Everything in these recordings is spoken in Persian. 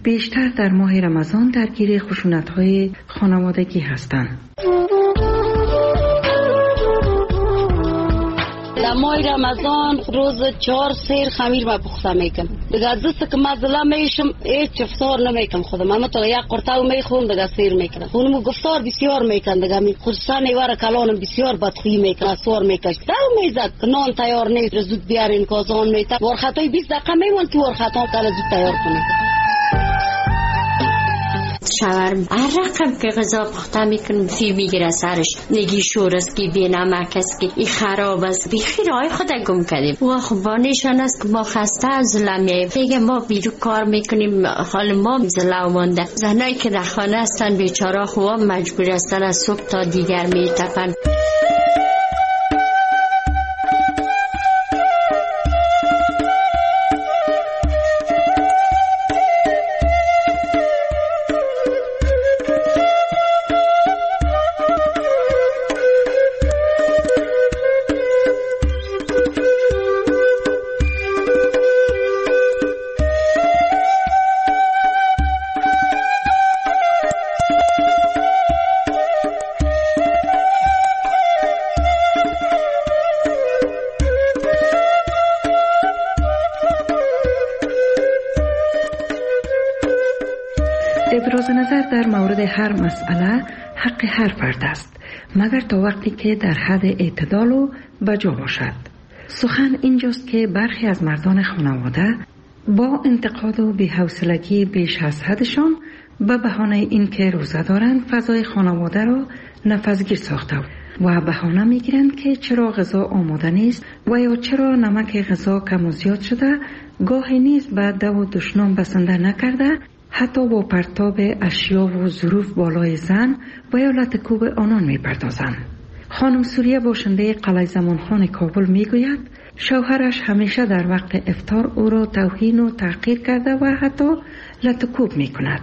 بیشتر در ماه رمضان درگیر خشونت‌های خانوادگی هستند. در ماه رمضان روز 4 سیر خمیر ما پخته میکنم. دیگه دست که مزله میشم هیچ افطار نمیکنم خودم. اما تا یک قرطه میخورم دیگه سیر میکنم. اونم گفتار بسیار میکنم دیگه خصوصا نیوار کلانم بسیار بدخویی میکنه سوار میکش. دل میزد که نان تیار نیست زود بیارین کازان میته. ورخطای 20 دقیقه میمون که ورخطا کلا زود تیار کنید. شوهرم هر رقم که غذا پخته میکنم فی میگیره سرش نگی شور است که بی نمک است که این خراب است بخیر آی خود گم کردیم و خب با نشان است که ما خسته از ظلمه دیگه ما بیرو کار میکنیم حال ما ظلم مانده زنایی که در خانه هستن بیچاره خواه مجبور هستن از صبح تا دیگر میتپن. ابراز نظر در مورد هر مسئله حق هر فرد است مگر تا وقتی که در حد اعتدال و بجا باشد. سخن اینجاست که برخی از مردان خانواده با انتقاد و بی‌حوصلگی بیش از حدشان به بهانه اینکه روزه دارند فضای خانواده را نفسگیر ساخته و بهانه میگیرند که چرا غذا آماده نیست و یا چرا نمک غذا کم و زیاد شده گاهی نیز به دو و دشنام بسنده نکرده حتی با پرتاب اشیا و ظروف بالای زن و یا لطکوب آنان میپردازند. خانم سوریه باشنده قلعه زمانخان کابل میگوید شوهرش همیشه در وقت افطار او را توهین و تحقیر کرده و حتی لطکوب میکند.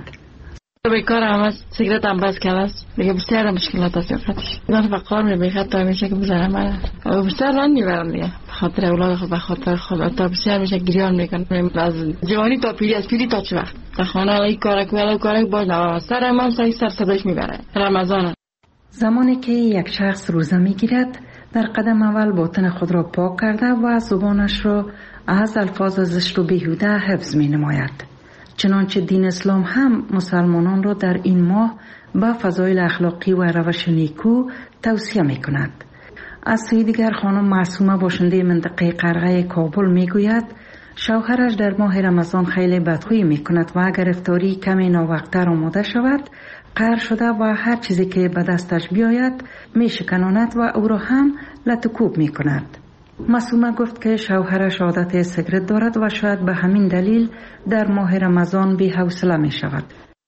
بیکار هم است، سیگرت هم بس کرده است. دیگه بسیار مشکلات است یافتش. من فقط میبیخد تا میشه که بزنم من. بسیار رنگ میبرم دیگه. خاطر اولاد خود بخاطر خود تا بسیار میشه گریان میکنم. از جوانی تا پیری از پیری تا چه وقت. تا خانه ای کارک ولی کارک باز نوام. سر من سر صداش میبره. رمضان. زمانی که یک شخص روزه میگیرد در قدم اول باطن خود را پاک کرده و زبانش را از الفاظ زشت و بیهوده حفظ مینماید. چنانچه دین اسلام هم مسلمانان را در این ماه به فضایل اخلاقی و روش نیکو توصیه می کند. از سوی دیگر خانم معصومه باشنده منطقه قرغه کابل می گوید شوهرش در ماه رمضان خیلی بدخویی می کند و اگر افطاری کمی ناوقت‌تر آماده شود قهر شده و هر چیزی که به دستش بیاید می شکناند و او را هم لطکوب می کند. معصومه گفت که شوهرش عادت سیگرت دارد و شاید به همین دلیل در ماه رمضان بی حوصله می شود.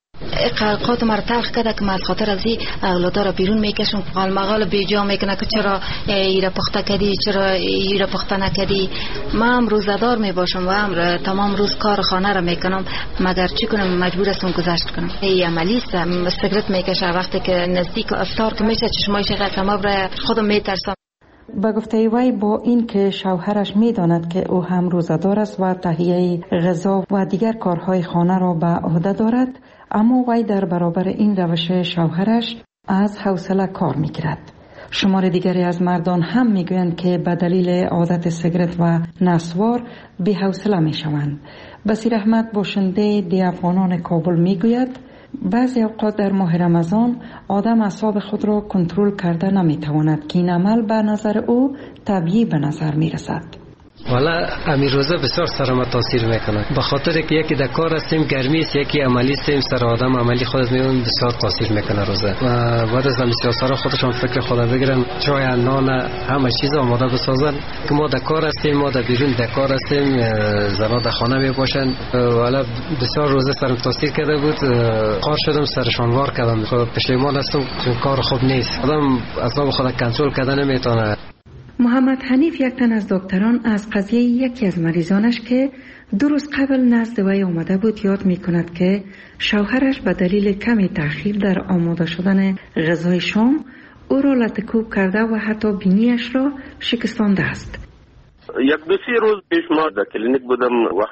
قلقات مرا تلخ کرده که من از خاطر از این اولادا را بیرون میکشم قالمقال بیجا میکنه که چرا ایره پخته کردی چرا ایره پخته نکردی. من هم روزدار میباشم و هم تمام روز کار خانه را میکنم مگر چی کنم مجبور هستم گذشت کنم. این عملی است سیگرت میکشه وقتی که نزدیک افطار که میشه چشمایش قلقما برای خودم میترسم. با گفته وی با این که شوهرش میداند که او هم روزدار است و تهیه غذا و دیگر کارهای خانه را به عهده دارد اما وی در برابر این روش شوهرش از حوصله کار میگیرد. شمار دیگری از مردان هم میگویند که به دلیل عادت سیگرت و نسوار بی حوصله میشوند. بصیر احمد باشنده دی افغانان کابل میگوید بعضی اوقات در ماه رمضان آدم اعصاب خود را کنترل کرده نمیتواند که این عمل به نظر او طبیعی به نظر میرسد. والا امیر روزه بسیار سر ما تاثیر میکنه به خاطر که یکی در کار هستیم گرمی است یکی عملی هستیم سر آدم عملی خود میون بسیار تاثیر میکنه روزه و بعد از سیاسارا خودشان فکر خود بگیرن چای نان همه چیز آماده بسازن که ما در کار هستیم ما در بیرون در کار هستیم زنا در خانه میباشن. والا بسیار روزه سرم تاثیر کرده بود قار شدم سرشان وار کردم پشیمان هستم چون کار خوب نیست آدم اعصاب خود کنترل کردن نمیتونه. محمد حنیف یک تن از دکتران از قضیه یکی از مریضانش که 2 روز قبل نزد وی آمده بود یاد می کند که شوهرش به دلیل کمی تأخیر در آماده شدن غذای شام او را لطکوب کرده و حتی بینیش را شکستانده است. یک دو سه روز پیش ما در کلینیک بودم،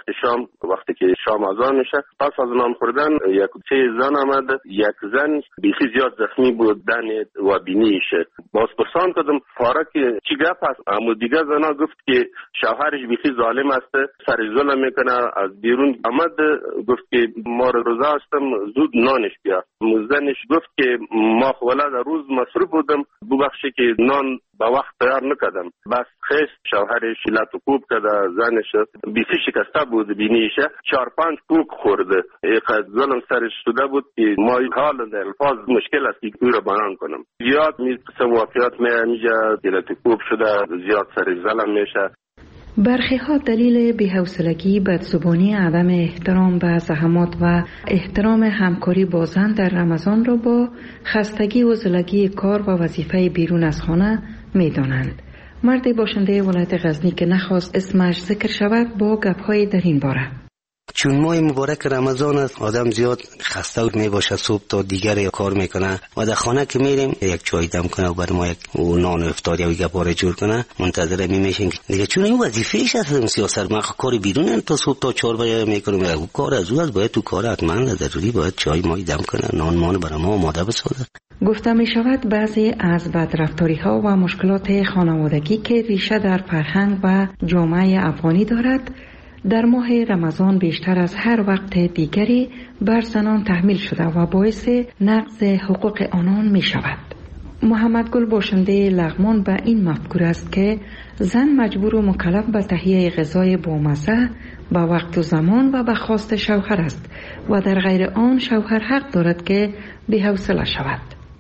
وقتی که شام اذان میشه، پس از نان خوردن یک سه زن آمد. یک زن بیخی زیاد زخمی بود، دن و بینیش. باز پرسان کردم پاره که چی گپ است؟ اما دیگه زنا گفت که شوهرش بیخی ظالم است، سر ظلم میکنه. از بیرون آمد گفت که ما روزه هستم، زود نانش بیا. زنش گفت که ما ولاد روز مصروف بودم، ببخشی که نان با وقت تیار نکردم. بس خیست شوهرش لط و کوب کرده، زنش بیخی شکسته بود بینیشه، 4-5 کوک خورده. اینقدر ظلم سرش شده بود که ما حال در الفاظ مشکل است که او را بیان کنم. زیاد قسم واقعیات میجا لط و کوب شده، زیاد سرش ظلم میشه. برخی ها دلیل بی‌حوصلگی، بدزبانی، عدم احترام به زحمات و احترام همکاری با زن در رمضان را با خستگی و زلگی کار و وظیفه بیرون از خانه می دانند. مردی باشنده ولایت غزنی که نخواست اسمش ذکر شود با گپ‌های در این باره: چون ماه مبارک رمضان است، آدم زیاد خسته می باشه، صبح تا دیگر کار میکنه و در خانه که میریم یک چای دم کنه و بعد ما یک نان و افطار یا گپاره جور کنه، منتظر میشیم دیگه. چون این وظیفه‌اش است سیاست، ما کار بیرون تا صبح تا 4 بجه میکنیم، کار از او است، باید تو کار حتما ضروری باید چای مای دم کنه، نان مان برای ما آماده بسازه. گفته می شود بعضی از بدرفتاری ها و مشکلات خانوادگی که ریشه در فرهنگ و جامعه افغانی دارد، در ماه رمضان بیشتر از هر وقت دیگری بر زنان تحمیل شده و باعث نقض حقوق آنان می شود. محمد گل باشنده لغمان به این مفکوره است که زن مجبور و مکلف به تهیه غذای بامزه به وقت و زمان و به خواست شوهر است و در غیر آن شوهر حق دارد که بی‌حوصله شود.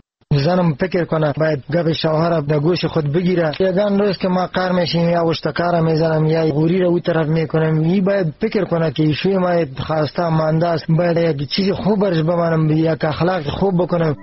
زنم فکر کنه باید گپ شوهر در گوش خود بگیره. یگان روز که ما کار میشیم یا اشتکار میزنم یا غوری رو طرف میکنم، این باید فکر کنه که ایشوی ما خواسته مانده است، باید یک چیز خوب برش بمانم، یک اخلاق خوب بکنم.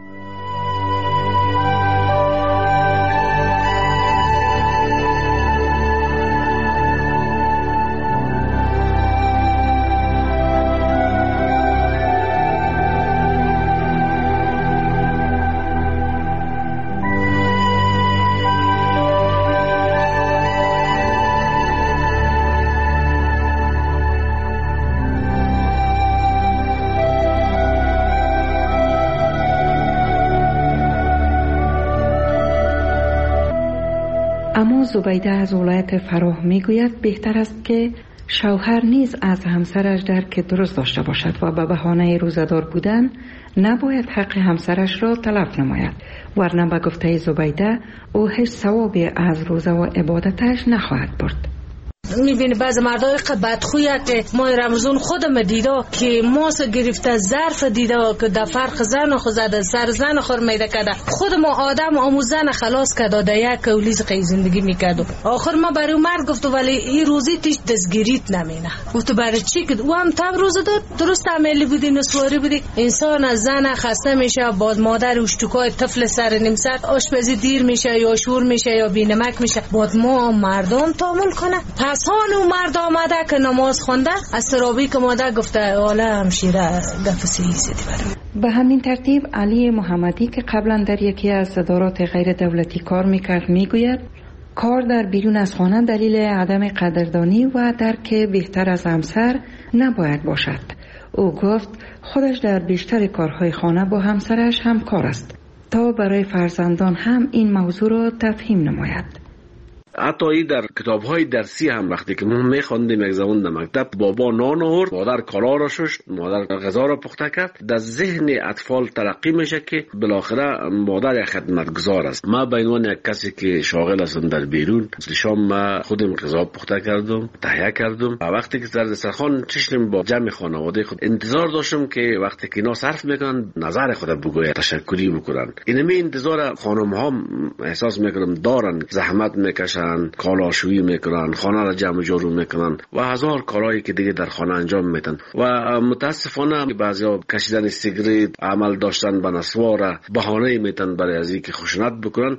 اما زبیده از ولایت فراه میگوید بهتر است که شوهر نیز از همسرش درک درست داشته باشد و به بهانه روزدار بودن نباید حق همسرش را تلف نماید، ورنه به گفته زبیده او هیچ ثوابی از روزه و عبادتش نخواهد برد. میبینی بعض مردای بدخویه که ماه رمضان خودم دیده که ماس گرفته ظرف دیده که در فرق زن خود زده سر زن خور میده کده، خود ما آدم آموزن خلاص کده در یک کولیز قی زندگی میکدو. آخر ما برای مرد گفتو ولی این روزی تیش دستگیریت نمینه. گفتو برای چی که او هم تب روزه داد درست عملی بودی نسواری بودی. انسان از زن خسته میشه، بعد مادر اشتکای طفل سر نیم ساعت آشپزی دیر میشه یا شور میشه یا بینمک میشه، بعد ما مردم تامل کنه. پسان و مرد آمده که نماز خونده از سرابی که ماده گفته والا همشیره گفتی سیدی برم. به همین ترتیب علی محمدی که قبلا در یکی از ادارات غیر دولتی کار میکرد میگوید کار در بیرون از خانه دلیل عدم قدردانی و درک بهتر از همسر نباید باشد. او گفت خودش در بیشتر کارهای خانه با همسرش همکار است تا برای فرزندان هم این موضوع را تفهیم نماید. حتی ای در کتاب‌های درسی هم وقتی که ما می‌خواندیم یک زمان در مکتب، بابا نان آورد، مادر کالا را شست، مادر غذا را پخته کرد، در ذهن اطفال ترقی میشه که بالاخره مادر یک خدمتگزار است. ما به عنوان یک کسی که شاغل هستم در بیرون، شام ما خودم غذا پخته کردم، تهیه کردم و وقتی که در دسترخوان نشستیم با جمع خانواده خود انتظار داشتم که وقتی که اینا صرف میکنن نظر خود بگوید، تشکری بکنن. اینمی انتظار خانم‌ها احساس میکنم دارن، زحمت میکشن، کالاشویی میکنن، خانه را جمع جور میکنن و هزار کارهایی که دیگه در خانه انجام میدن و متاسفانه بعضیا کشیدن سیگریت، عمل داشتن به نسوار بهانه میتن برای از اینکه خشونت بکنن.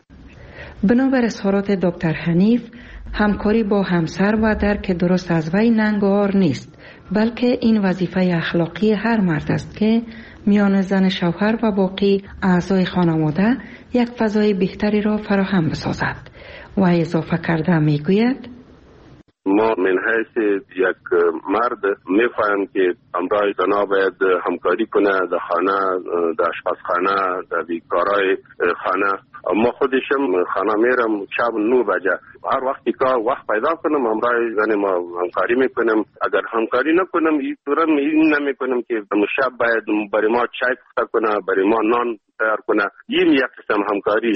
بنابر اظهارات دکتر حنیف، همکاری با همسر و درک درست از وی ننگار نیست، بلکه این وظیفه اخلاقی هر مرد است که میان زن شوهر و باقی اعضای خانواده یک فضای بهتری را فراهم بسازد. و اضافه کرده میگوید ما من حیث یک مرد میفهم که همراه زنها باید همکاری کنه در خانه، در آشپزخانه، در بیکارای خانه. ما خودشم خانه میرم شب 9 بجه، هر وقتی که وقت پیدا کنم همراه زن ما همکاری میکنم. اگر همکاری نکنم این نمیکنم که شب باید برای ما چای پخته کنه، برای ما نان تیار کنه. این یک قسم همکاری.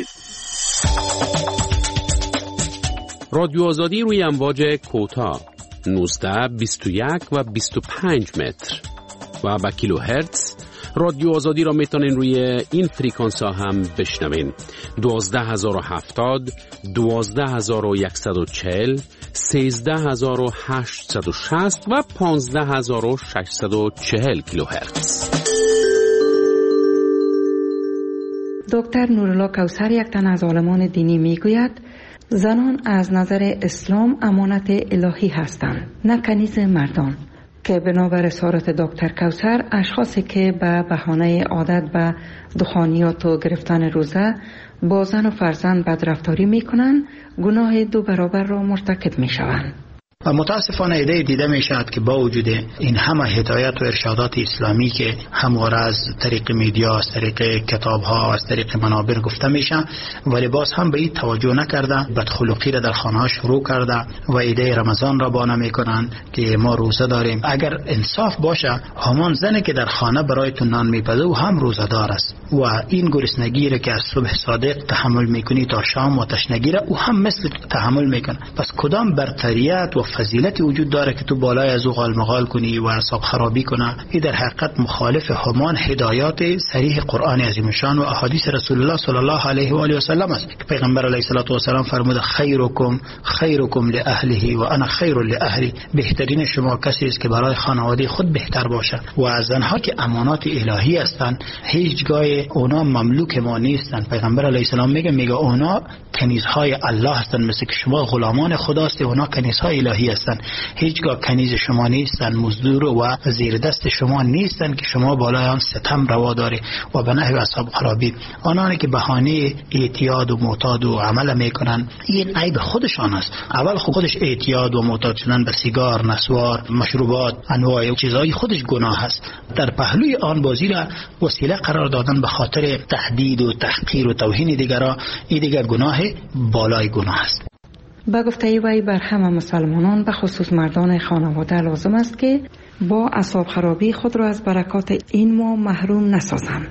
رادیو آزادی روی امواج کوتاه 19، 21 و 25 متر و با کیلو هرتز. رادیو آزادی را میتونین روی این فریکانس ها هم بشنوین: 12070، 12140، 13860 و 15640 کیلو هرتز. دکتر نورالله کوثر، یک تن از عالمان دینی، میگوید زنان از نظر اسلام امانت الهی هستند، نه کنیز مردان، که بنابر اسارت دکتر کوثر اشخاصی که به بهانه عادت به دخانیات و گرفتن روزه با زن و فرزند بدرفتاری میکنن، گناه 2 برابر را مرتکب میشوند. و متاسفانه ایده دیده می شود که با وجود این همه هدایت و ارشادات اسلامی که همواره از طریق میدیا، از طریق کتاب ها، از طریق منابر گفته میشه، ولی باز هم به این توجه نکرده، بدخلقی را در خانه ها شروع کرده و ایده رمضان را بانه میکنن که ما روزه داریم. اگر انصاف باشه، همان زنی که در خانه برایتون نان میپزه و هم روزه دار است و این گرسنگی را که از صبح صادق تحمل میکنی تا شام و تشنگی را او هم مثل تحمل میکنه. پس کدام برتریت و فضیلتی وجود داره که تو بالای از او غالمغال کنی و اعصاب خرابی کنه؟ این در حقیقت مخالف همان هدایات صریح قرآن عظیم شان و احادیث رسول الله صلی الله علیه و آله و سلم است که پیغمبر علیه الصلاه و سلام فرموده: خیرکم لاهله و انا خیر لاهلی. بهترین شما کسی است که برای خانواده خود بهتر باشه. و از زنها که امانات الهی هستند، هیچگاه اونا مملوک ما نیستند. پیغمبر علیه السلام میگه اونا کنیزهای الله هستند، مثل که شما غلامان خداست، اونا کنیزهای الهی هستند. هیچگاه کنیز شما نیستند، مزدور و زیر دست شما نیستند که شما بالای آن ستم روا داری و به نحو اصحاب خرابی. آنانی که بهانه اعتیاد و معتاد و عمل میکنن، این عیب خودشان است. اول خودش اعتیاد و معتاد شدن به سیگار، نسوار، مشروبات، انواع چیزهای خودش گناه است. در پهلوی آن بازی را وسیله قرار دادن به خاطر تهدید و تحقیر و توهین دیگران، این دیگر گناه بالای گناه است. با گفته وی بر همه مسلمانان به خصوص مردان خانواده لازم است که با اعصاب خرابی خود را از برکات این ماه محروم نسازند.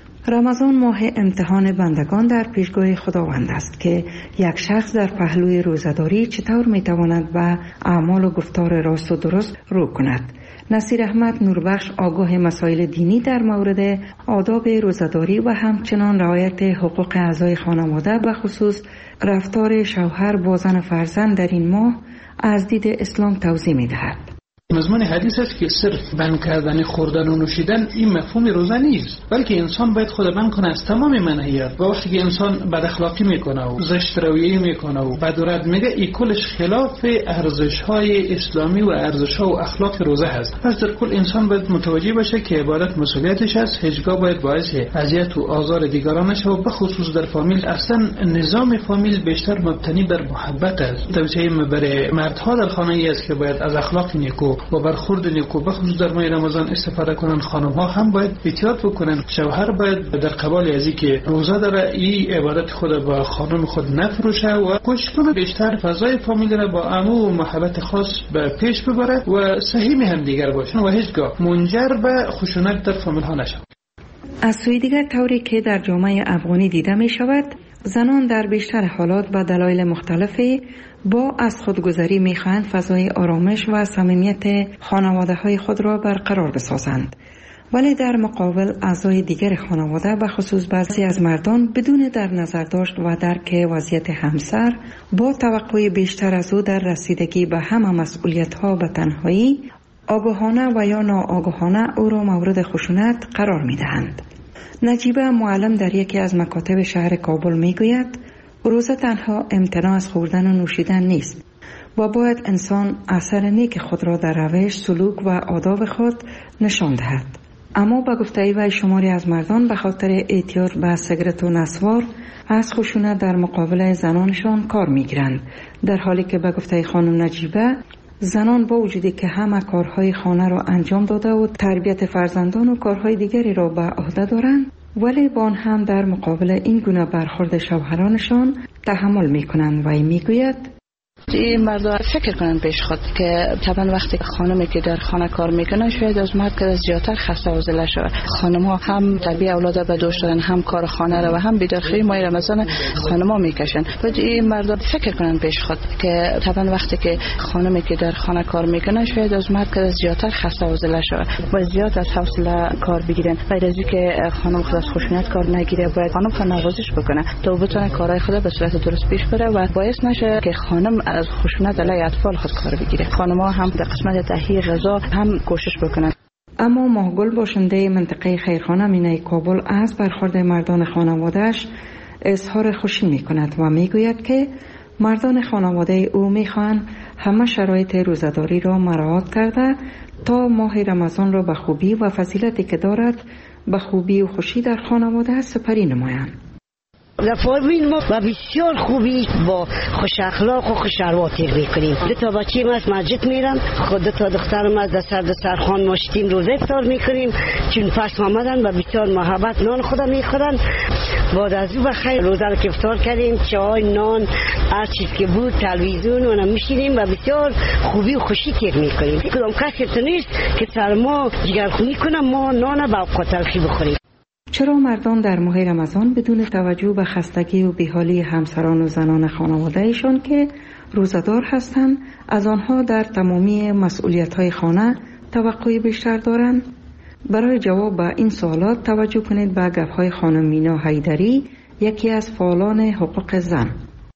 رمضان ماه امتحان بندگان در پیشگاه خداوند است که یک شخص در پهلوی روزه‌داری چطور میتواند به اعمال و گفتار راست و درست رو کند. نصیر احمد نوربخش آگاه مسائل دینی در مورد آداب روزه‌داری و همچنان رعایت حقوق اعضای خانواده به خصوص رفتار شوهر با زن و فرزند در این ماه از دید اسلام توضیح می‌دهد. مضمون حدیث است که صرف بند کردن خوردن و نوشیدن این مفهوم روزه نیست، بلکه انسان باید خود بند کنه از تمام منهیات. و وقتی که انسان بد اخلاقی میکنه و زشت رویه میکنه و بد و رد میگه، این کلش خلاف ارزش های اسلامی و ارزش ها و اخلاق روزه هست. پس در کل انسان باید متوجه باشه که عبادت مسئولیتش است، هیچگاه باید باعث اذیت و آزار دیگران نشه. و به خصوص در فامیل، اصلا نظام فامیل بیشتر مبتنی بر محبت است. توصیه برای مردها در خانه ای است که باید از اخلاق نیکو و برخورد نیکو به خصوص در ماه رمضان استفاده کنن. خانم ها هم باید احتیاط بکنن. شوهر باید در قبال ازی که روزه داره این عبادت خود با خانم خود نفروشه و کوشش کنه بیشتر فضای فامیل را با امو و محبت خاص به پیش ببره و صحیح هم دیگر باشن و هیچگاه منجر به خشونت در فامیل ها نشه. از سوی دیگر طوری که در جامعه افغانی دیده می شود، زنان در بیشتر حالات با دلایل مختلفی با از خودگذری می‌خواهند فضای آرامش و صمیمیت خانواده‌های خود را برقرار بسازند، ولی در مقابل اعضای دیگر خانواده به خصوص بعضی از مردان بدون در نظر داشت و درک وضعیت همسر با توقع بیشتر از او در رسیدگی به همه مسئولیت‌ها به تنهایی آگاهانه و یا ناآگاهانه او را مورد خشونت قرار می‌دهند. نجیبه معلم در یکی از مکاتب شهر کابل میگوید روزه تنها امتناع از خوردن و نوشیدن نیست و باید انسان اثر نیک خود را در روش، سلوک و آداب خود نشان دهد. اما به گفته وی شماری از مردان به خاطر اعتیاد به سیگرت و نسوار از خشونت در مقابل زنانشان کار میگیرند، در حالی که به گفته خانم نجیبه زنان با وجودی که همه کارهای خانه را انجام داده و تربیت فرزندان و کارهای دیگری را به عهده دارند، ولی با آن هم در مقابل این گونه برخورد شوهرانشان تحمل میکنند. و میگوید این مردا فکر کنن پیش خود که طبعا وقتی خانمی که در خانه کار میکنه شاید از مرد که زیادتر خسته و زله شود. خانم ها هم تربیت اولاد به دوش دارن، هم کار خانه را و هم بیدارخوری ماه رمضان خانم ها میکشن. بعد این مردا فکر کنن پیش خود که طبعا وقتی که خانمی که در خانه کار میکنه شاید از مرد که زیادتر خسته و زله شود و زیاد از حوصله کار بگیرن. غیر از اینکه خانم خود از خشونت کار نگیره، باید خانم خود نوازش بکنه تا بتونه کارهای خود به صورت درست پیش بره و باعث نشه که خانم از خشونت علیه اطفال خود کار بگیره. خانم‌ها هم در قسمت تهیه غذا هم کوشش بکنن. اما ماهگل باشنده منطقه خیرخانه مینای کابل از برخورد مردان خانواده‌اش اظهار خوشی می‌کند و میگوید که مردان خانواده او می‌خواهند همه شرایط روزه‌داری را مراعات کرده تا ماه رمضان را به خوبی و فضیلتی که دارد به خوبی و خوشی در خانواده سپری نمایند. رفاقین ما و بسیار خوبی با خوش اخلاق و خوش رواتر میکنیم. دو تا بچه ما از مسجد میرن، خود دو تا دخترم از دسترخوان ماشتیم روزه افطار میکنیم، چون پس آمدن و بسیار محبت نان خدا میخورن. بعد از او بخیر روزه رو که افطار کردیم، چای، نان، هر چیز که بود، تلویزیون و میشینیم و بسیار خوبی و خوشی تیر میکنیم. کدام کسی تو نیست که سر ما جگرخونی کنه ما نان با اوقات تلخی بخوریم. چرا مردان در ماه رمضان بدون توجه به خستگی و بیحالی همسران و زنان خانواده‌شان که روزه‌دار هستند از آنها در تمامی مسئولیت‌های خانه توقع بیشتر دارند؟ برای جواب به این سوالات توجه کنید به گفت‌های خانم مینا حیدری، یکی از فعالان حقوق زن.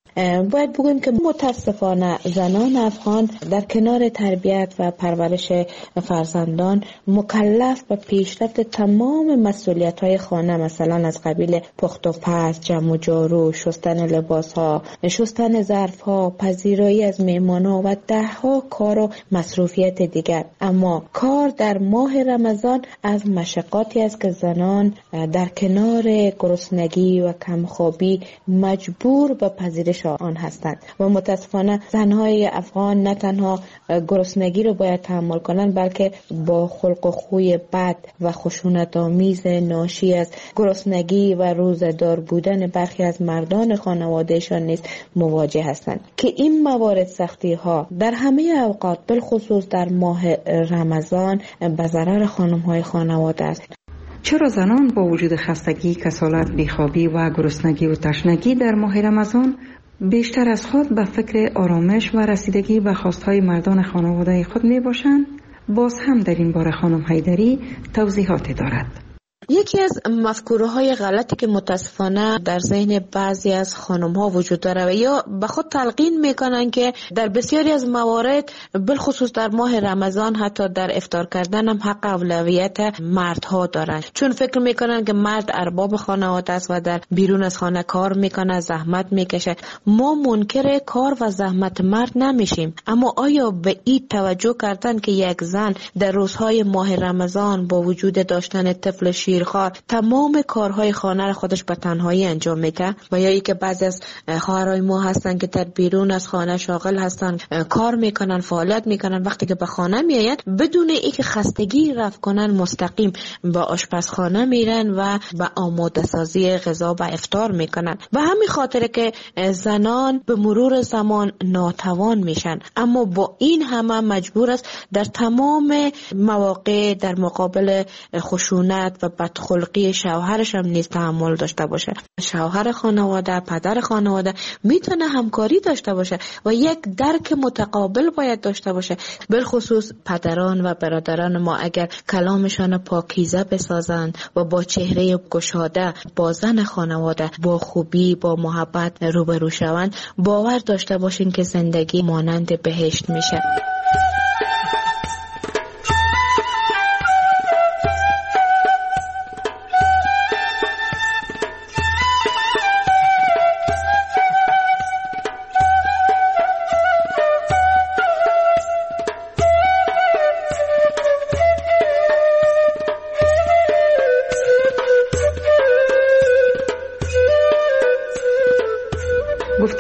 باید بگویم که متاسفانه زنان افغان در کنار تربیت و پرورش فرزندان مکلف به پیشرفت تمام مسئولیت‌های خانه، مثلا از قبیل پخت و پز، جمع و جارو، شستن لباس‌ها، شستن ظرف‌ها، پذیرایی از مهمان‌ها و ده‌ها کار و مصروفیت دیگر. اما کار در ماه رمضان از مشقاتی است که زنان در کنار گرسنگی و کمخوابی مجبور به پذیرش آن هستند و متاسفانه زنهای افغان نه تنها گرسنگی رو باید تحمل کنند، بلکه با خلق و خوی بد و خشونت آمیز ناشی از گرسنگی و روزه‌دار بودن برخی از مردان خانوادهشان نیز مواجه هستند که این موارد سختی ها در همه اوقات بالخصوص در ماه رمضان به ضرر خانم‌های خانواده است. چرا زنان با وجود خستگی، کسالت، بیخوابی و گرسنگی و تشنگی در ماه رمضان بیشتر از خود به فکر آرامش و رسیدگی به خواستهای مردان خانواده خود می باشند؟ باز هم در این باره خانم حیدری توضیحاتی دارد. یکی از مفکوره‌های غلطی که متاسفانه در ذهن بعضی از خانم‌ها وجود داره و یا به خود تلقین میکنن که در بسیاری از موارد بالخصوص در ماه رمضان حتی در افطار کردن هم حق اولویت مردها دارن، چون فکر میکنن که مرد ارباب خانواده است و در بیرون از خانه کار میکنه، زحمت میکشه. ما منکر کار و زحمت مرد نمیشیم، اما آیا به این توجه کردن که یک زن در روزهای ماه رمضان با وجود داشتن طفل شیرخوار تمام کارهای خانه را خودش به تنهایی انجام میده؟ و یا اینکه بعضی از خواهرای ما هستن که در بیرون از خانه شاغل هستن، کار میکنن، فعالیت میکنن، وقتی که به خانه میاین بدون اینکه خستگی رفع کنن مستقیم به آشپزخانه میرن و به آماده سازی غذا و افطار میکنن. به همین خاطر که زنان به مرور زمان ناتوان میشن، اما با این همه مجبور است در تمام مواقع در مقابل خشونت و بدخلقی شوهرش هم نیز تحمل داشته باشه. شوهر خانواده، پدر خانواده میتونه همکاری داشته باشه و یک درک متقابل باید داشته باشه. بالخصوص پدران و برادران ما اگر کلامشان پاکیزه بسازند و با چهره گشاده با زن خانواده با خوبی، با محبت روبرو شوند، باور داشته باشین که زندگی مانند بهشت میشه.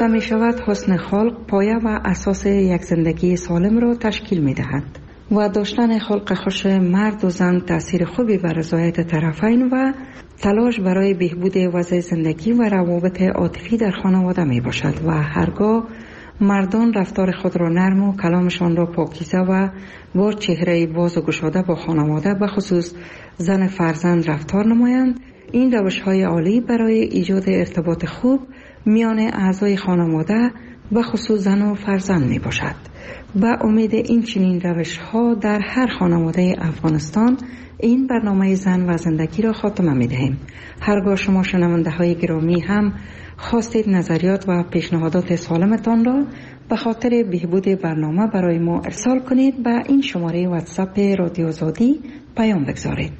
گفته می شود حسن خلق پایه و اساس یک زندگی سالم را تشکیل می دهد و داشتن خلق خوش مرد و زن تأثیر خوبی بر رضایت طرفین و تلاش برای بهبود وضع زندگی و روابط عاطفی در خانواده می باشد و هرگاه مردان رفتار خود را نرم و کلامشان را پاکیزه و با چهره باز و گشاده با خانواده به خصوص زن فرزند رفتار نمایند، این روش‌های عالی برای ایجاد ارتباط خوب میان اعضای خانواده به خصوص زن و فرزند می باشد. به امید این چنین روش‌ها در هر خانواده افغانستان این برنامه زن و زندگی را خاتمه می دهیم. هرگاه شما شنونده های گرامی هم خواستید نظریات و پیشنهادات سالمتان را به خاطر بهبود برنامه برای ما ارسال کنید. به این شماره واتساپ رادیو آزادی پیام بگذارید.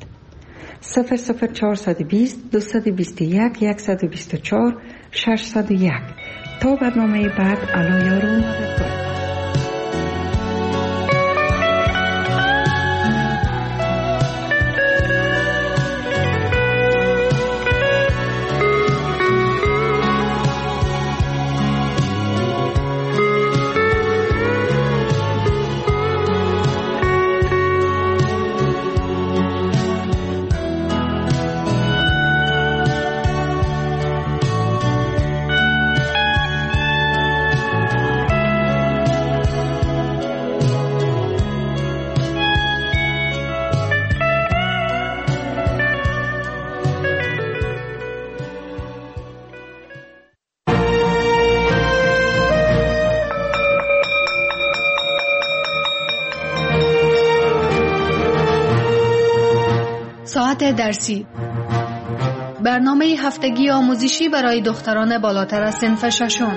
00420 221 124 601. تا برنامه بعد الو یارو مدد کنید. ساعت درسی، برنامه هفتگی آموزشی برای دختران بالاتر از صنف ششم.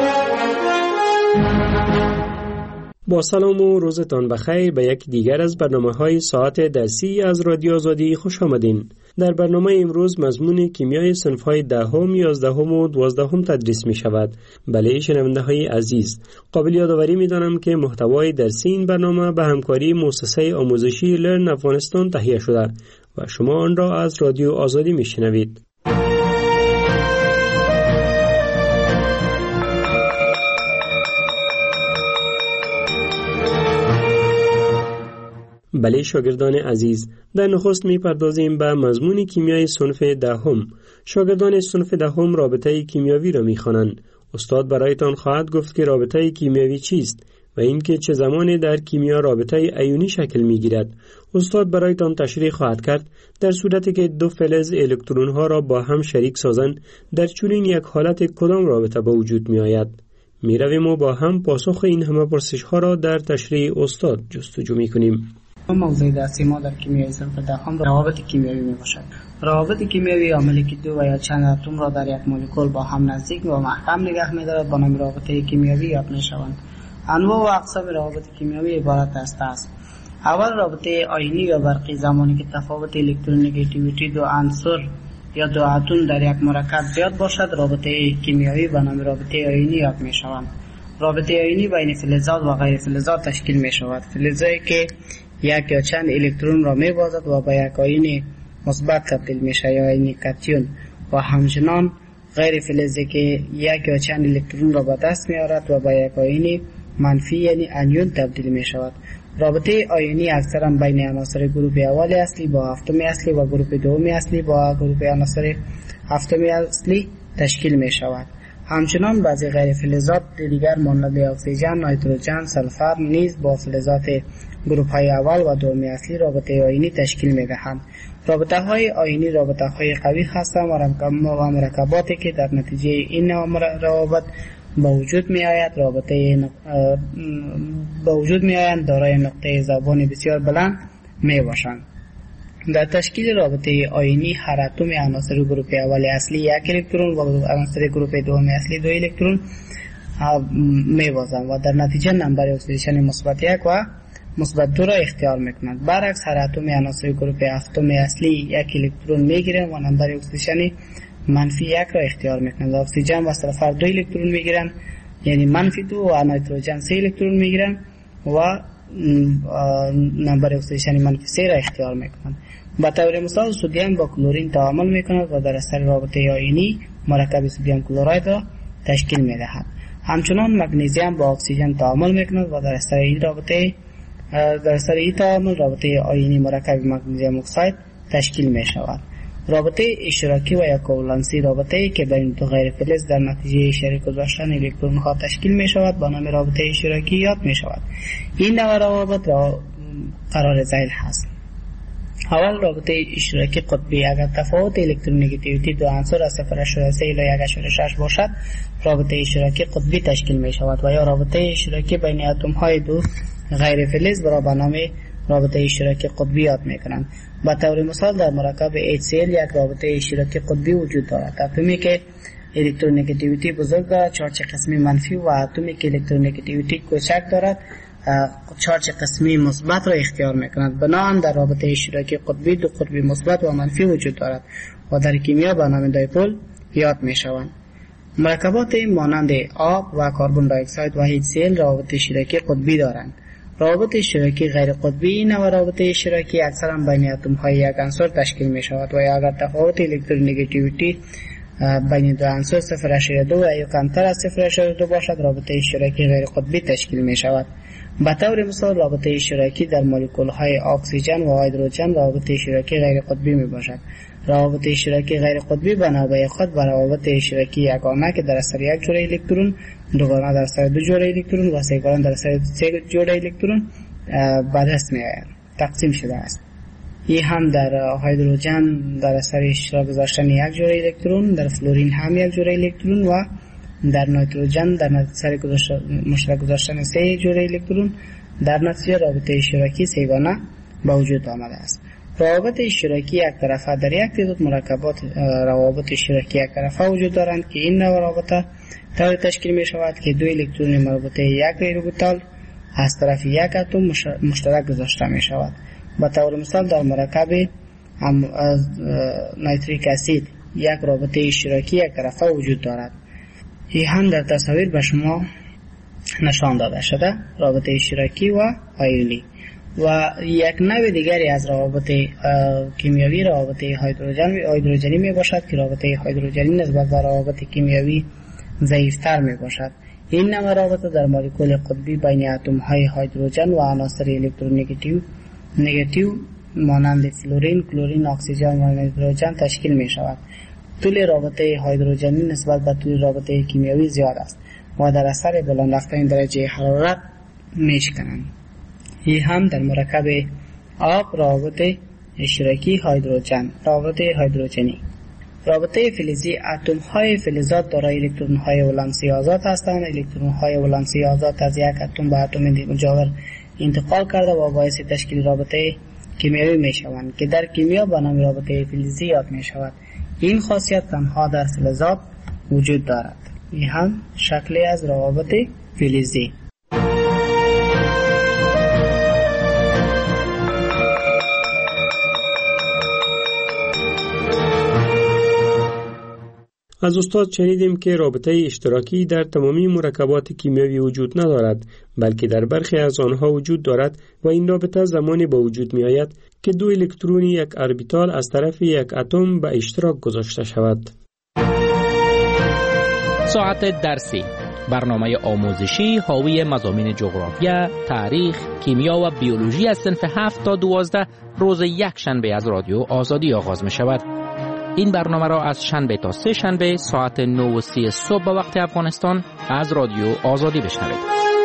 با سلام و روزتان بخیر به یک دیگر از برنامه‌های ساعت درسی از رادیو آزادی خوش آمدین. در برنامه امروز مضمون کیمیای صنف‌های 10، 11 و 12 تدریس می شود. بله شنونده‌های عزیز، قابل یادآوری می‌دانم که محتوای درسی این برنامه به همکاری مؤسسه آموزشی لرن افغانستان تهیه شده و شما آن را از رادیو آزادی میشنوید. بله شاگردان عزیز، در نخست میپردازیم به مضمون کیمیای صنف 10. شاگردان صنف 10 رابطه کیمیاوی را میخوانند. استاد برایتان خواهد گفت که رابطه کیمیاوی چیست و اینکه چه زمانی در کیمیا رابطه ایونی شکل میگیرد. استاد برایتان تشریح خواهد کرد در صورتی که دو فلز الکترون ها را با هم شریک سازند در چنین یک حالت کدام رابطه به وجود می آید. می رویم و با هم پاسخ این همه پرسش ها را در تشریح استاد جستجو می کنیم. موضوع درسی ما در کیمیای صنف 10 روابط کیمیایی می باشد. روابط کیمیایی عاملی که دو و یا چند اتم را در یک مولکول با هم نزدیک و محکم نگه می دارد با نام رابطه کیمیایی یاد می شوند. انواع و اقسام روابط کیمیایی عبارت است. اول رابطه آیونی یا برقی، زمانی که تفاوت الکترونگیتیویتی دو عنصر یا دو اتم در یک مرکب زیاد باشد رابطه کیمیایی به نام رابطه آیونی یاد می شوند. رابطه آیونی بین فلزات و غیر فلزات تشکیل می شود. فلزی که یک یا چند الکترون را می بازد و به یک آیون مثبت تبدیل می شود یا آیون کاتیون، و همچنان غیر فلزی که یک یا چند الکترون را به دست می آورد و به یک آیون منفی یعنی انیون تبدیل می شود. رابطه آیونی اکثرا بین عناصر گروه اول اصلی با هفتم اصلی و گروه دوم اصلی با گروه عناصر هفتم اصلی تشکیل می شود. همچنان بعضی غیر فلزات دیگر مانند اکسیژن، نیتروژن، سلفر نیز با فلزات گروه های اول و دوم اصلی رابطه آیونی تشکیل می دهند. رابطه های آیونی رابطه های قوی هستند و مرکباتی که در نتیجه این روابط با وجود می آیند دارای نقطه ذوبان بسیار بلند می باشند. در تشکیل رابطه آیونی هر اتم عناصر گروه اول اصلی یک الکترون و عناصر گروه دوم اصلی دو الکترون می بازند و در نتیجه نمبر اکسیدیشن مثبت 1 و مثبت 2 را اختیار می کنند. برعکس هر اتم عناصر گروه هفتم اصلی یک الکترون می گیرند و نمبر اکسیدیشن منفی 1 را اختیار می کنند. اکسیژن و سلفر 2 الکترون می گیرند یعنی منفی 2 و نیتروژن 3 الکترون می گیرند و نمبر اکسیدیشن منفی 3 را اختیار می کنند. به طور مثال سدیم با کلورین تعامل می کند و در اثر رابطه آیونی مرکب سدیم کلراید را تشکیل می دهد. همچنان مگنیزیم با اکسیژن تعامل می کند و در اثر این تعامل رابطه آیونی مرکب مگنیزیم اکساید تشکیل می شود. رابطه اشتراکی و یا کوولنسی رابطه‌ای که بین دو غیر فلز در نتیجه شریک گذاشتن الکترون ها تشکیل می شود با نام رابطه اشتراکی یاد می شود. این نوع روابط را قرار ذیل هست. اول رابطه اشتراکی قطبی، اگر تفاوت الکترونگیتیویتی دو عنصر از 0.3 الی 1.6 باشد رابطه اشتراکی قطبی تشکیل می شود و یا رابطه اشتراکی بین اتم های دو غیر فلز را به نام رابطه اشتراکی قطبی یاد می کنند. به طور مثال در مرکب HCl یک رابطه اشتراکی قطبی وجود دارد. اتمی که الکترونگیتیویتی بزرگ دارد چارج قسمی منفی و اتمی که الکترونگیتیویتی کوچک دارد چارج قسمی مثبت را اختیار می‌کند. بنابراین در رابطه اشتراکی قطبی دو قطب مثبت و منفی وجود دارد و در کیمیا به نام دایپول یاد می‌شوند. مرکبات مانند آب و کربن دی اکساید و HCl رابطه اشتراکی قطبی دارند. روابط اشتراکی غیر قطبی این نوع رابطه اشتراکی اکثرا بین اتم های یک عنصر تشکیل می شود و اگر تفاوت الکترونگیتیویتی بین دو عنصر 0.2 و یا کمتر از 0.2 باشد رابطه اشتراکی غیر قطبی تشکیل می شود. به طور مثال رابطه اشتراکی در مولکول های اکسیژن و هیدروژن رابطه اشتراکی غیر قطبی می باشد. روابط اشتراکی غیر قطبی بنابرای خود به روابط اشتراکی یگانه که در اثر یک جوړه الکترون، دوگانه در اثر دو جوړه الکترون و سه‌گانه در اثر سه جوړه الکترون به دست می‌آیند. تقسیم شده است. این هم در هیدروژن در اثر اشتراک گذاشتن یک جوړه الکترون، در فلورین هم یک جوړه الکترون و در نیتروژن در اثر مشترک گذاشتن سه جوړه الکترون در نتیجه رابطه اشتراکی سه‌گانه به وجود آمده است. روابط اشتراکی یک طرفه در یک تعداد مرکبات روابط اشتراکی یک طرفه وجود دارند که این نوع رابطه طور تشکیل می شود که دو الکترون مربوطه یک غیروربیتال از طرف یک اتم مشترک گذاشته می شود. به طور مثال در مرکب نیتریک اسید یک رابطه اشتراکی یک طرفه وجود دارد. این هم در تصاویر به شما نشان داده شده، رابطه اشتراکی و آیونی. و یک نوع دیگری از روابط کیمیایی رابطه هیدروژنی می باشد که رابطه هیدروژنی نسبت به روابط کیمیایی ضعیفتر می باشد. این نوع رابطه در مولکول قطبی بین اتم های هیدروژن و عناصر الکترونگیتیو مانند فلورین، کلورین، اکسیژن و نیتروژن تشکیل می شود. طول رابطه هیدروژنی نسبت به طول رابطه کیمیایی زیاد است و در اثر بلند رفتن درجه حرارت می شکنند. این هم در مرکب آب روابط اشتراکی هیدروژن، روابط هیدروژنی. رابطه فلزی اتم های فلزات دارای الکترون های ولانسی آزاد هستند. الکترون های ولانسی آزاد از یک اتم به اتم مجاور انتقال کرده و باعث تشکیل رابطه کیمیایی می شوند که در کیمیا به نام رابطه فلزی یاد می شود. این خاصیت تنها در فلزات وجود دارد. این هم شکلی از روابط فلزی. از استاد شنیدیم که رابطه اشتراکی در تمامی مرکبات کیمیایی وجود ندارد، بلکه در برخی از آنها وجود دارد و این رابطه زمانی به وجود می آید که دو الکترون یک اربیتال از طرف یک اتم به اشتراک گذاشته شود. ساعت درسی، برنامه آموزشی حاوی مضامین جغرافیا، تاریخ، کیمیا و بیولوژی از صنف 7 تا 12 روز یک شنبه از رادیو آزادی آغاز می شود. این برنامه را از شنبه تا سه شنبه ساعت 9:30 صبح به وقت افغانستان از رادیو آزادی بشنوید.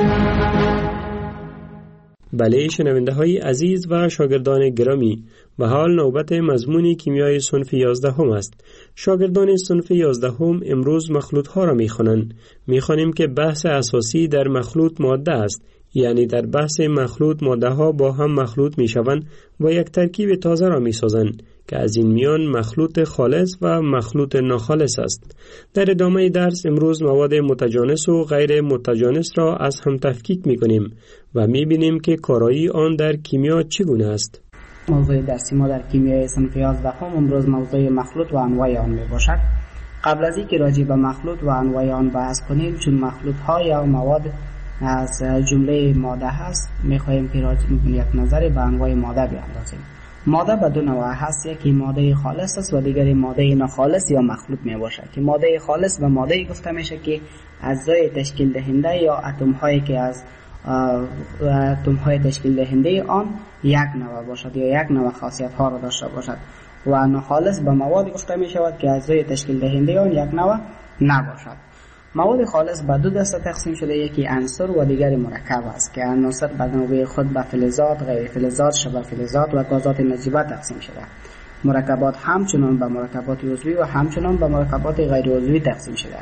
بله شنونده های عزیز و شاگردان گرامی، و حال نوبت مضمون کیمیای صنف 11 است. شاگردان صنف 11 امروز مخلوط ها را می خوانیم که بحث اساسی در مخلوط ماده است، یعنی در بحث مخلوط ماده ها با هم مخلوط می شوند و یک ترکیب تازه را می سازند که از این میان مخلوط خالص و مخلوط ناخالص است. در ادامه درس امروز مواد متجانس و غیر متجانس را از هم تفکیک می کنیم و می بینیم که کارایی آن در کیمیا چگونه است. موضوع درسی ما در کیمیای صنف 11 امروز موضوع مخلوط و انواع آن می باشد. قبل از اینکه راجع به مخلوط و انواع آن بحث کنیم، چون مخلوط ها یا مواد از جمله ماده هست، می خواهیم که یک نظر به انواع ماده بیاندازیم. ماده به دو نوع هست، یکی ماده خالص است و دیگری ماده ناخالص یا مخلوط می باشد. که ماده خالص به ماده گفته میشه که اجزای تشکیل دهنده یا اتم هایی که از اتم های تشکیل دهنده آن یک نوع باشد یا یک نوع خاصیت ها را داشته باشد. و ناخالص به مواد گفته می شود که اجزای تشکیل دهنده آن یک نوع نباشد. مواد خالص به دو دسته تقسیم شده، یکی عنصر و دیگری مرکب است که عناصر به نوبه خود به فلزات، غیر فلزات، شبه فلزات و گازات نجیبه تقسیم شده. مرکبات همچنان به مرکبات عضوی و همچنان به مرکبات غیر عضوی تقسیم شده.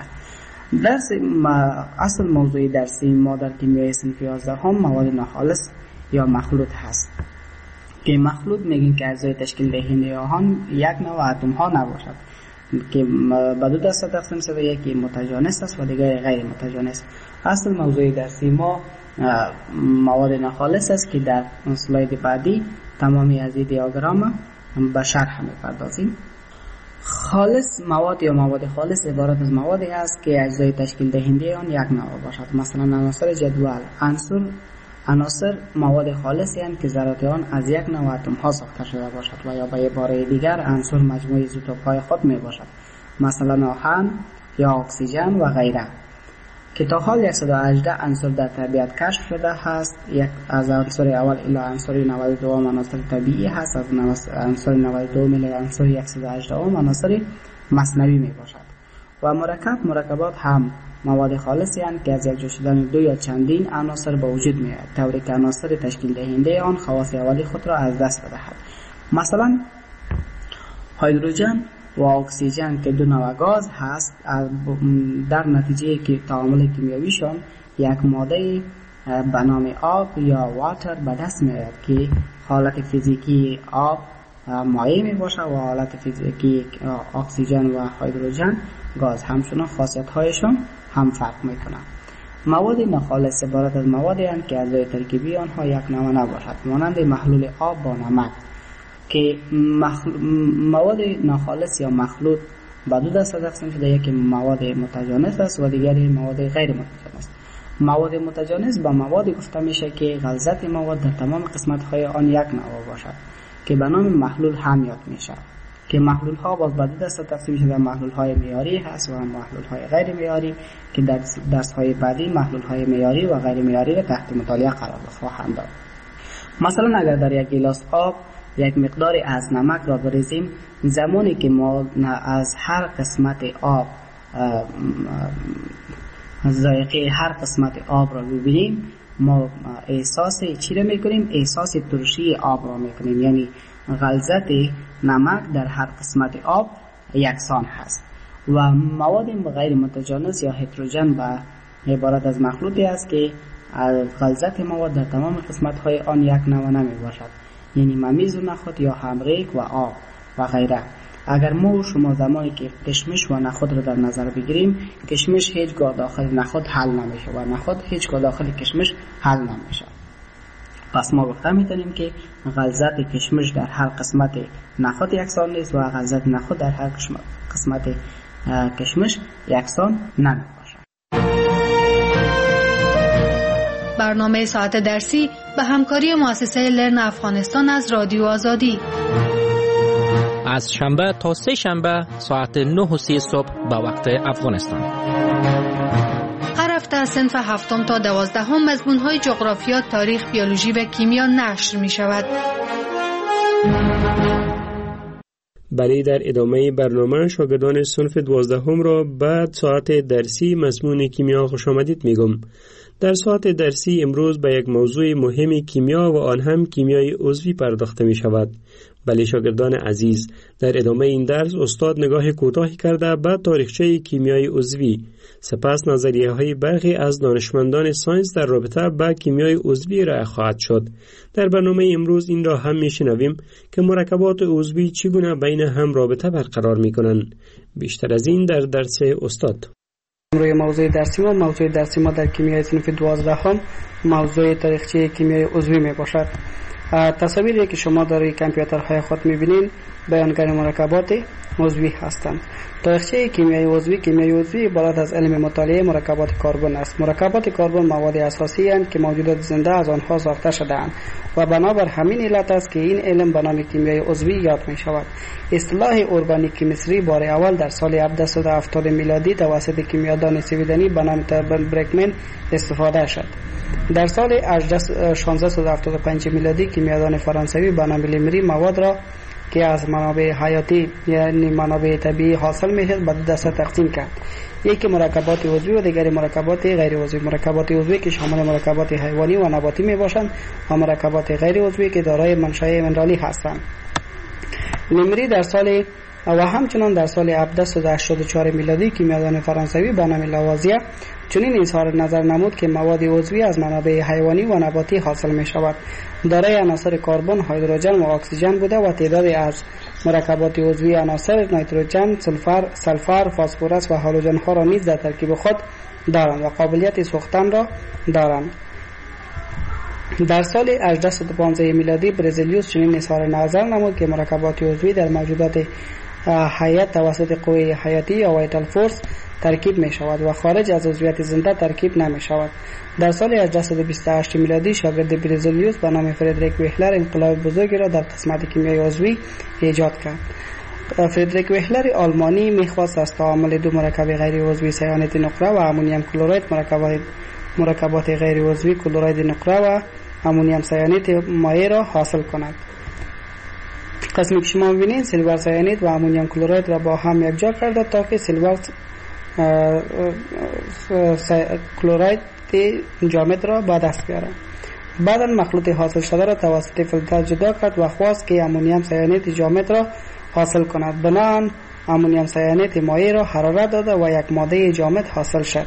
اصل موضوع درسی ما در کیمیای صنف 11 هم مواد ناخالص یا مخلوط هست که مخلوط میگیم که اجزای تشکیل دهنده آن یک نوع اتم ها نباشد که به دو دسته تقسیم شده، یکی متجانس است و دیگری غیر متجانس. اصل موضوع درسی ما مواد ناخالص است که در اسلاید بعدی تمامی از این دیاگرام به شرح می‌پردازیم. خالص مواد یا مواد خالص عبارت از موادی است که اجزای تشکیل دهنده آن یک نوع باشد. مثلا عناصر جدول عناصر مواد خالصی هستند که ذرات آن از یک نوع اتم ها ساخته شده باشد و یا به عباره دیگر عنصر مجموعه ایزوتوپ های خود می باشد، مثلا آهن یا اکسیژن و غیره. که تا حال 118 عنصر در طبیعت کشف شده هست. یک از عنصر اول الی عنصر 92 عناصر طبیعی هست، از عنصر 92 میلی عنصر 118 عناصر مصنوعی می باشد. و مرکبات هم مواد خالصی هستند که از یک جا شدن دو یا چندین عناصر به وجود می آید، طوری که عناصر تشکیل دهنده آن خواص اولی خود را از دست بدهد. مثلا هیدروژن و اکسیژن که دو نوع گاز هست، در نتیجه که تعامل کیمیاییشان یک ماده به نام آب یا واتر به دست می آید که حالت فیزیکی آب مایع می باشد و حالت فیزیکی اکسیژن و هیدروژن گاز. همچنان خاصیت هایشان هم فرق می کنند. مواد ناخالص عبارت از موادی هستند که اجزای ترکیبی آنها یک نوع نباشد، مانند محلول آب با نمک. که مواد ناخالص یا مخلوط به دو دسته تقسیم شده، یکی مواد متجانس است و دیگری مواد غیر متجانس. مواد متجانس با مواد گفته میشه که غلظت مواد در تمام قسمت های آن یک نوع باشد که به نام محلول هم یاد میشه. که محلول ها باز به دو دسته تقسیم شده، محلول های معیاری هست و محلول های غیر معیاری که در درس های بعدی محلول های معیاری و غیر معیاری را تحت مطالعه قرار خواهند داد. مثلا اگر در یک گیلاس آب یک مقداری از نمک را بریزیم، زمانی که ما از هر قسمت آب ذائقه هر قسمت آب را ببینیم، ما احساس چی را میکنیم؟ احساس ترشی آب را میکنیم. یعنی غلظت نمک در هر قسمت آب یکسان هست. و مواد غیر متجانس یا هتروژن به عبارت از مخلوطی است که غلظت مواد در تمام قسمت های آن یک نوع نمی باشد، یعنی ممیز و نخود یا همریک و آب و غیره. اگر ما و شما زمانی که کشمش و نخود را در نظر بگیریم، کشمش هیچگاه داخل نخود حل نمیشه و نخود هیچگاه داخل کشمش حل نمیشه. پس ما گفته میتونیم که غلظت کشمش در هر قسمت نخود یکسان نیست و غلظت نخود در هر قسمت کشمش یکسان نمیباشد. برنامه ساعت درسی به همکاری مؤسسه لرن افغانستان از رادیو آزادی از شنبه تا سه شنبه ساعت 9:30 صبح به وقت افغانستان. هر هفته صنف 7 تا 12 مضمون‌های جغرافیا، تاریخ، بیولوژی و کیمیا نشر می‌شود. بله، در ادامه برنامه شاگردان صنف 12 را بعد ساعت درسی مضمون کیمیا خوش آمدید میگم. در ساعت درسی امروز به یک موضوع مهم کیمیا و آن هم کیمیای عضوی پرداخته می شود. بله شاگردان عزیز، در ادامه این درس استاد نگاه کوتاهی کرده به تاریخچه کیمیای عضوی، سپس نظریه های برخی از دانشمندان ساینس در رابطه با کیمیای عضوی ارائه خواهد شد. در برنامه امروز این را هم میشنویم که مرکبات عضوی چگونه بین هم رابطه برقرار می کنند. بیشتر از این در درس استاد. روی موضوع درسی ما در کیمیای صنف 12 موضوع تاریخچه کیمیای عضوی می باشد. تصاویری که شما در کامپیوترهای خود می‌بینید بیانگر مرکبات عضوی هستند. تاریخچه کیمیای عضوی عبارت از علم مطالعه مرکبات کربن است. مرکبات کربن مواد اساسی اند که موجودات زنده از آنها ساخته شده‌اند و بنابر همین علت است که این علم به نام کیمیای عضوی یاد می شود. اصطلاح ارگانیک مصری بار اول در سال 1770 میلادی توسط کیمیادان سویدنی به نام برکمن استفاده شد. در سال 1675 میلادی کیمیادان فرانسوی به نام لیمری مواد را که از منابع حیاتی یعنی منابع طبیعی حاصل میشد به دو دسته تقسیم کرد. یکی مرکبات عضوی و دیگری مرکبات غیر عضوی. مرکبات عضوی که شامل مرکبات حیوانی و نباتی می باشند و مرکبات غیر عضوی که دارای منشأ منرالی هستند. لیمری در سال و همچنان در سال 1784 میلادی کیمیادان فرانسوی به نام لاوازیه چنین اظهار نظر نمود که مواد عضوی از منابع حیوانی و نباتی حاصل می شود. دارای عناصر کربن، هیدروژن و اکسیژن بوده و تعدادی از مرکبات عضوی عناصر نیتروژن، سلفر، فسفرس و هالوژن ها را نیز در ترکیب خود دارند و قابلیت سوختن را دارند. در سال 1815 میلادی برزیلیوس چنین اظهار نظر نمود که مرکبات عضوی در موجودات حیات توسط قوه حیاتی یا وایتال فورس ترکیب می شود و خارج از عضویت زنده ترکیب نمی شود. در سال 1828 میلادی شاگرد برزیلیوس به نام فردریک ویهلر انقلاب بزرگی را در قسمت کیمیای عضوی ایجاد کرد. فردریک ویهلر آلمانی میخواست از تعامل دو مرکب غیر عضوی سیانید نقره و امونیم کلراید مرکبات غیر عضوی کلراید نقره و امونیم سیانید مایع را حاصل کند. قسمی که شما می‌بینید سیلور سیانید و امونیم کلراید را با هم یکجا کرده تا که سیلور کلراید جامد را به دست بیارند. بعدا مخلوط حاصل شده را توسط فیلتر جدا کرد و خواست که امونیم سیانید جامد را حاصل کند. بنابراین امونیم سیانید مایع را حرارت داده و یک ماده جامد حاصل شد.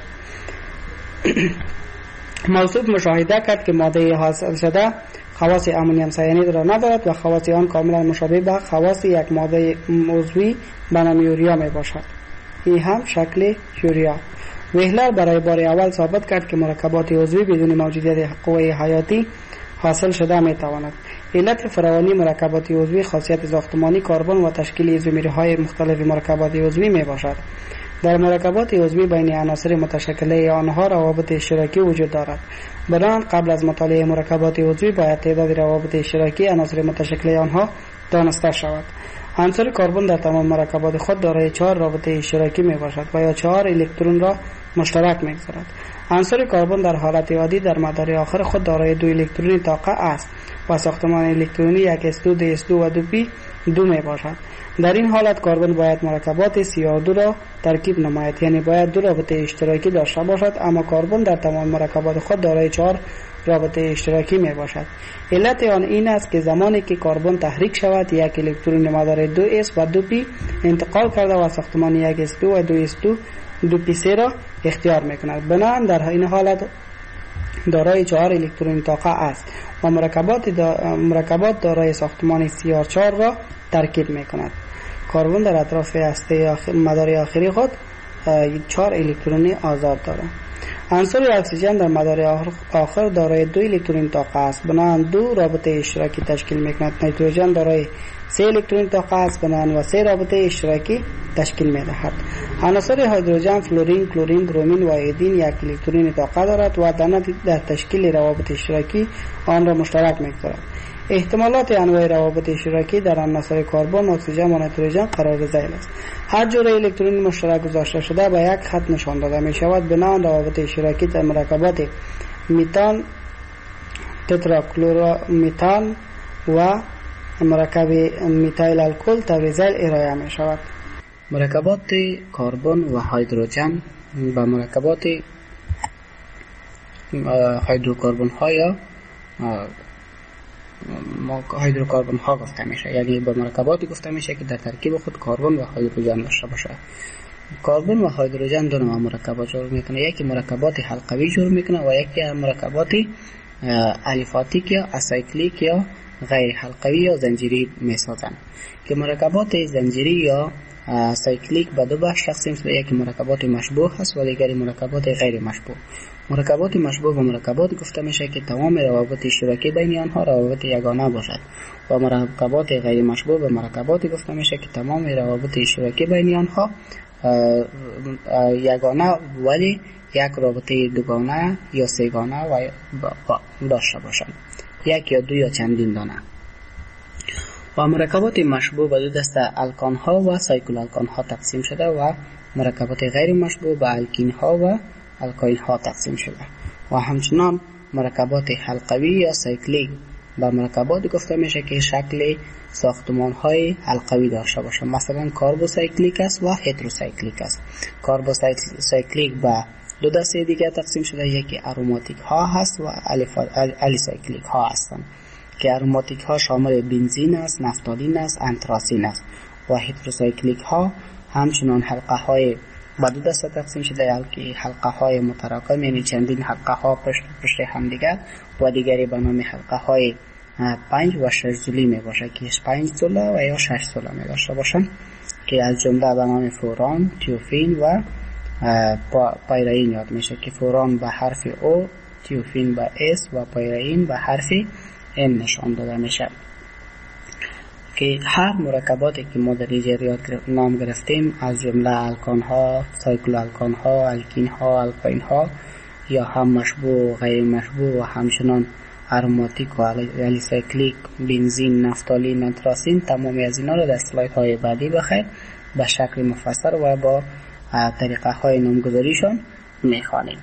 موصوف مشاهده کرد که ماده حاصل شده خواص امونیم سیانید را ندارد و خواص آن کاملا مشابه به خواص یک ماده عضوی به نام یوریا می باشد. این هم شکل یوریا. ویهلر برای بار اول ثابت کرد که مرکبات عضوی بدون موجودیت قوه حیاتی حاصل شده می تواند. علت فراوانی مرکبات عضوی خاصیت ساختمانی کربن و تشکیل ایزومرهای مختلف مرکبات عضوی می باشد. در مرکبات عضوی بین عناصر متشکله آنها روابط اشتراکی وجود دارد. بنابراین قبل از مطالعه مرکبات عضوی باید تعداد روابط اشتراکی عناصر متشکله آنها دانسته شود. عنصر کربن در تمام مرکبات خود دارای 4 رابطه اشتراکی می باشد و یا 4 الکترون را مشترک می گذارد. عنصر کربن در حالت عادی در مدار آخر خود دارای 2 الکترونی طاقه است و ساختمان الکترونی 1s2 2s2 و 2p 2 می باشد. در این حالت کربن باید مرکبات CR2 را ترکیب نماید، یعنی باید 2 رابطه اشتراکی داشته باشد، اما کربن در تمام مرکبات خود دارای 4 رابطه اشتراکی می باشد. علت آن این است که زمانی که کربن تحریک شود یک الکترون مدار 2s و 2p انتقال کرده و ساختمان 1s2 و 2s2 2p3 را اختیار می کند. بنابراین در این حالت دارای 4 الکترون طاقه است و مرکبات دارای ساختمان CR4 را ترکیب می کند. کربن در اطراف هسته مدار آخری خود 4 الکترونی آزاد دارد. عنصر اکسیژن در مدار آخر دارای 2 الکترون طاقه است، بنابراین 2 رابطه اشتراکی تشکیل می کند. نیتروژن دارای 3 الکترون طاقه است، بنابراین و 3 رابطه اشتراکی تشکیل می دهد. عناصر هیدروژن، فلورین، کلورین، برومین و ایودین 1 الکترون طاقه دارد و در تشکیل روابط اشتراکی آن را مشترک می گذارد. احتمالات انواع روابط اشتراکی در عناصر کربن، اکسیژن و نیتروژن قرار ذیل است. هر جور الکترون مشترک گذاشته شده به یک خط نشان داده می شود. بنابراین روابط اشتراکی در مرکبات میتان، تتراکلورمیتان و مرکب میتایل الکل طور ذیل ارائه می شود. مرکبات کربن و هیدروژن و مرکبات هیدروکربن ها یا هیدروکربن ها گفته میشه، یعنی به مرکباتی گفته میشه که در ترکیب خود کربن و هیدروژن داشته باشه. کربن و هیدروژن دو نوع مرکبات جور میکنه، یکی مرکبات حلقوی جور میکنه و یکی مرکبات الیفاتیک یا اسایکلیک یا غیر حلقوی یا زنجیری میسازن. که مرکبات زنجیری یا سایکلیک به دو بخش تقسیم شده، یکی مرکبات مشبوه هست و دیگری مرکبات غیر مشبوه. مرکبات مشبوه و مرکبات گفته میشه که تمام روابط اشتراکی بین آنها روابط یگانه باشد و مرکبات غیر مشبوه و مرکبات گفته میشه که تمام روابط اشتراکی بین آنها یگانه ولی یک رابطه دوگانه یا سه‌گانه و داشته باشند، یک یا دو یا چندین دانه. و مرکبات مشبوه به دو دسته الکان ها و سایکل الکان ها تقسیم شده و مرکبات غیر مشبوه به الکین ها و الکاین ها تقسیم شده. و همچنان مرکبات حلقوی یا سایکلیک به مرکبات گفته میشه که شکل ساختمان های حلقوی داشته باشه، مثلا کاربوسایکلیک است و هتروسایکلیک است. کاربوسایکلیک به دو دسته دیگه تقسیم شده، یکی اروماتیک ها هست و الیسایکلیک ها هستند که اروماتیک ها شامل بنزین است، نفتالین است، انتراسین است. و هتروسایکلیک ها همچنان حلقه های به دو دسته تقسیم شده، که حلقه های متراکم یعنی چندین حلقه ها پشت هم دیگر و دیگری به نام حلقه های 5 و 6 زولی می باشه که 5 زوله و یا 6 زوله می داشته باشن، که از جمله به نام فوران، تیوفین و پایرین یاد میشه که فوران به حرف او، تیوفین به اس و پایرین به حرف ام نشان داده میشه. که هر مرکباتی که ما در اینجا نام گرفتیم از جمله الکان ها، سایکل الکان ها، الکین ها، الکاین ها یا هم مشبوه و غیر مشبوه و همچنان اروماتیک و الیسایکلیک، بنزین، نفتالین، انتراسین، تمامی از اینا رو در اسلاید های بعدی بخیر به شکل مفصل و با طریقه های نامگذاریشان میخوانیم.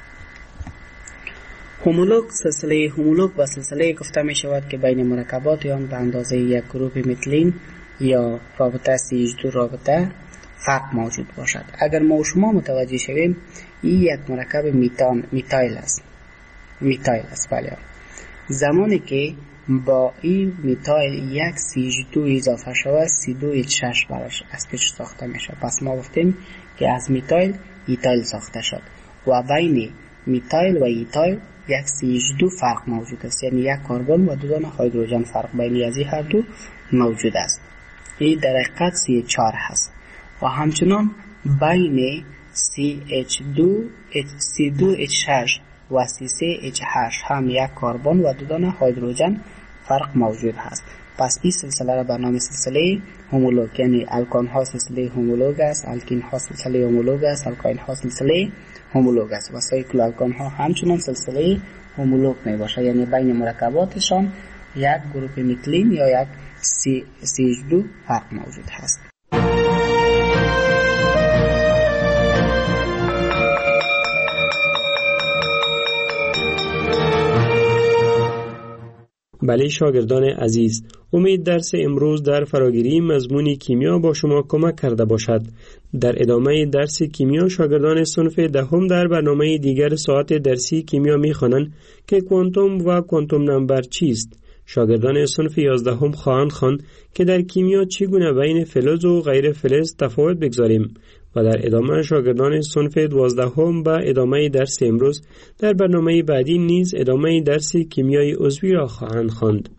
هومولوگ، سلسله هومولوگ و سلسله گفته می شود که بین مرکبات آن به اندازه یک گروپ متلین یا رابطه CH2 رابطه فرق موجود باشد. اگر ما و شما متوجه شویم این یک مرکب میتایل است بله. زمانی که با این میتایل یک CH2 اضافه شود C2H6 براش اسپیچ ساخته میشه. پس ما گفتیم که از میتایل ایتایل ساخته شد و بین میتایل و ایتایل یک CH2 فرق موجود است، یعنی یک کربن و دو دانه هیدروژن فرق بین از هر دو موجود است. این در حقیقت CH4 هست. و همچنان بین C2H6 و C3H8 هم یک کربن و دو دانه هیدروژن فرق موجود هست. پس این سلسله را به نام سلسله هومولوگ، یعنی الکان ها سلسله هومولوگ است، الکین ها سلسله هومولوگ است، الکاین ها سلسله هومولوگ است و سایکل الکان ها همچنان سلسله هومولوگ می باشه، یعنی بین مرکباتشان یک گروپ میتلین یا یک CH2 فرق موجود هست. بله شاگردان عزیز، امید درس امروز در فراگیری مضمون کیمیا با شما کمک کرده باشد. در ادامه درس کیمیا شاگردان صنف دهم در برنامه دیگر ساعت درسی کیمیا می‌خوانند که کوانتوم و کوانتوم نمبر چیست. شاگردان صنف 11 خواهند خواند که در کیمیا چگونه بین فلز و غیر فلز تفاوت بگذاریم و در ادامه شاگردان صنف 12 به ادامه درس امروز در برنامه بعدی نیز ادامه درس کیمیای عضوی را خواهند خواند.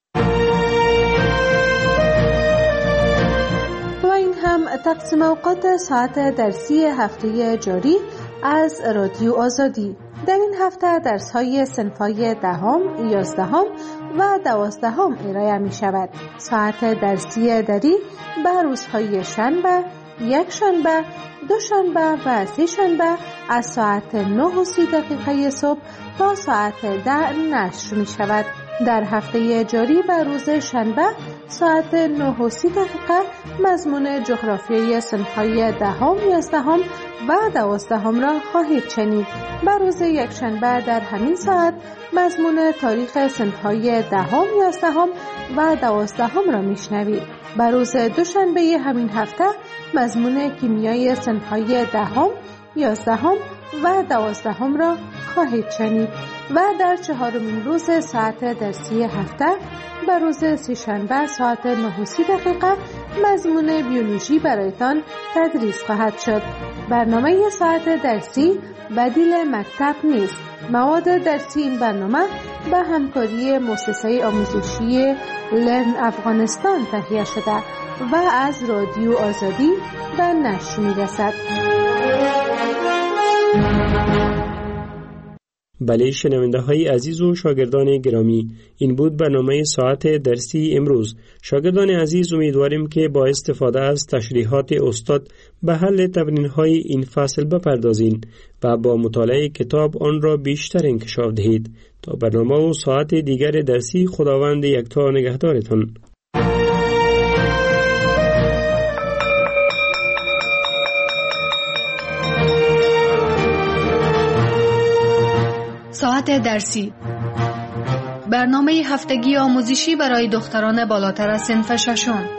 و این هم تقسیم اوقات ساعت درسی هفته جاری از رادیو آزادی. در این هفته درس‌های صنف‌های 10، 11 و 12 ارائه می‌شود. ساعت درسی دری به روزهای شنبه، یک شنبه، دو شنبه و سه شنبه از ساعت 9:30 صبح تا ساعت 10 نشر می‌شود. در هفته جاری به روز شنبه ساعت 9:30 مضمون جغرافیای صنف‌های 10، 11 و 12 را خواهید شنید. به روز یک شنبه در همین ساعت مضمون تاریخ صنف‌های 10، 11 و 12 را میشنوید. به روز دوشنبه همین هفته مضمون کیمیای صنف‌های 10، 11 و 12 را خواهید شنید و در 4مین روز ساعت درسی هفته به روز سه‌شنبه ساعت 9:30 مضمون بیولوژی برایتان تدریس خواهد شد. برنامه ساعت درسی بدیل مکتب نیست. مواد درسی این برنامه به همکاری مؤسسه آموزشی لرن افغانستان تهیه شده و از رادیو آزادی به نشر می‌رسد. بله شنونده های عزیز و شاگردان گرامی، این بود برنامه ساعت درسی امروز. شاگردان عزیز، امیدواریم که با استفاده از تشریحات استاد به حل تمرین های این فصل بپردازین و با مطالعه کتاب آن را بیشتر انکشاف دهید. تا برنامه و ساعت دیگر درسی، خداوند یکتا نگهدارتان. ساعت درسی، برنامه هفتگی آموزشی برای دختران بالاتر از صنف ششم.